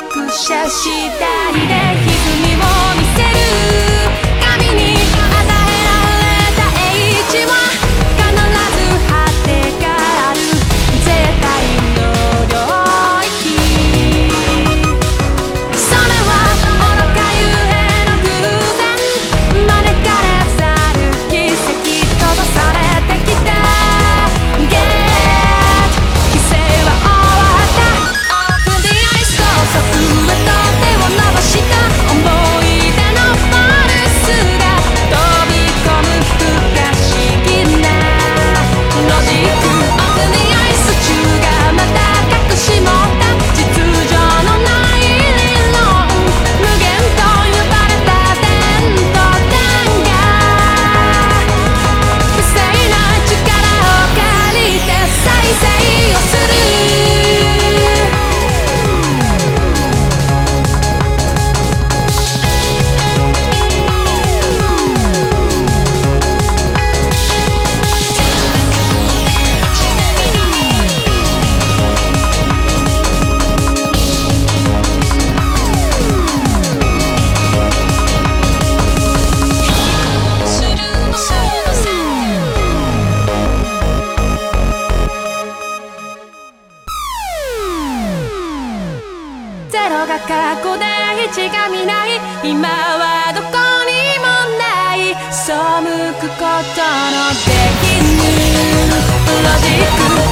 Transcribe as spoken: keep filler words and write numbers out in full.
複写したいで歪みを見せる髪にあざへられた英知は必ず果てがある絶対の領域それは愚かゆえの偶然招かれ去る奇跡飛ばされてきたゲート規制は終わったOpen the eyes そうそう上と手を伸ばした思い出のフォルスが飛び込む不可思議なロジック Open the eyes 宇宙がまた隠し持った秩序のない理論無限と呼ばれた伝統弾が不正な力を借りて再生をするゼロが過去でいちが未来今はどこにもない背くことのできぬロジック